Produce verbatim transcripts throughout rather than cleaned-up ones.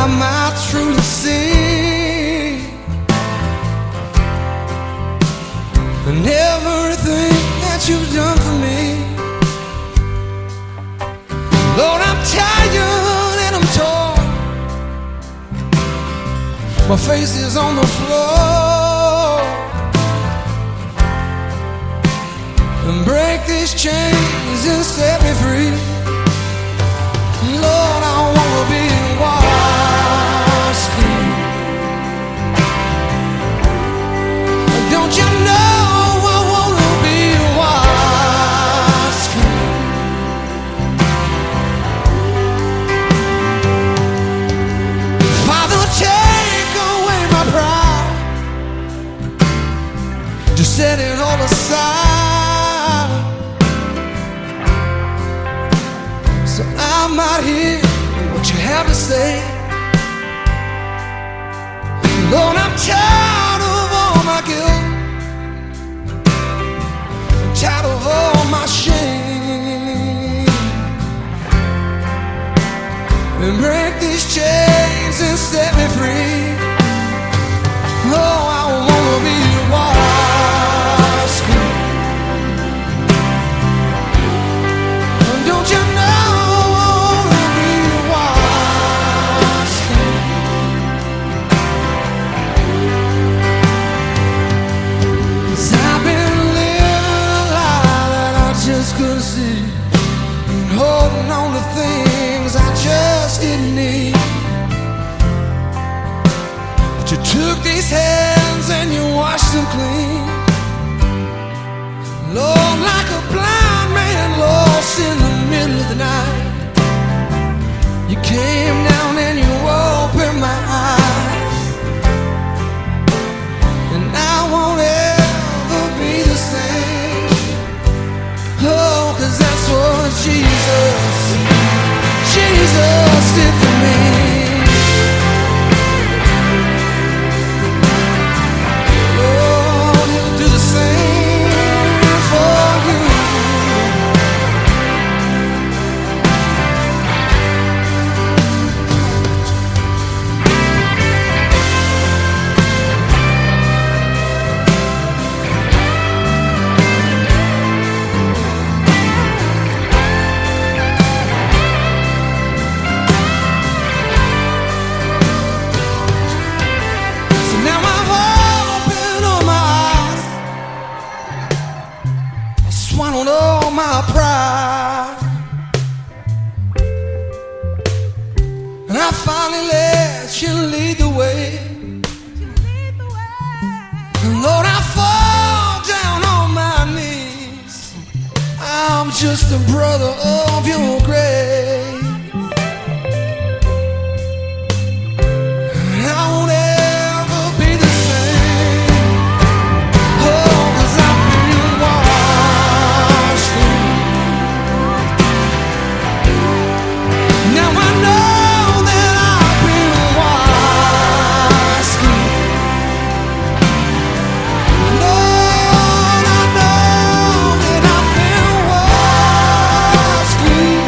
I might truly see, and everything that you've done for me. Lord, I'm tired and I'm torn. My face is on the floor. And break these chains and set me free. Lord, I wanna be washed clean. Don't you know I wanna be washed clean? Father, take away my pride. Just set it all aside, so I might hear what you have to say. Lord, I'm tired of all my guilt. I'm tired of all my shame. And break these chains and set me free. Oh, I wanna be washed clean. Don't you know I wanna be washed clean? 'Cause I've been living a lie that I just couldn't see, and holding on to things I just didn't need. But you took these hands and you washed them clean. Lord, like a blind man lost in the middle of the night, you came down and you opened my eyes. And I won't ever be the same. Oh, 'cause that's what Jesus, Jesus did for me. Lord, he'll do the same for you. So now I've opened all my eyes, I swallowed all my pride, and I finally let you lead the way. And Lord, I fall down on my knees. I'm just a brother of your grace. And I won't ever be the same. Oh, 'cause I've been washed clean. Now I know that I've been washed clean. Lord, I know that I've been washed clean.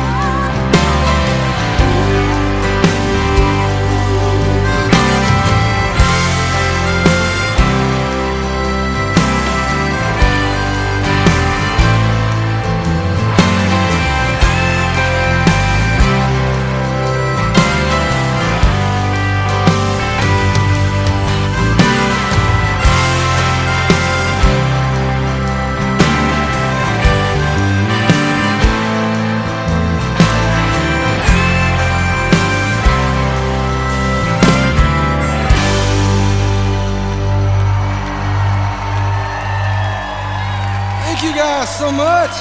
Thank you guys so much.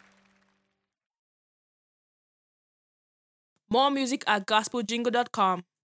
More music at gospel jingle dot com.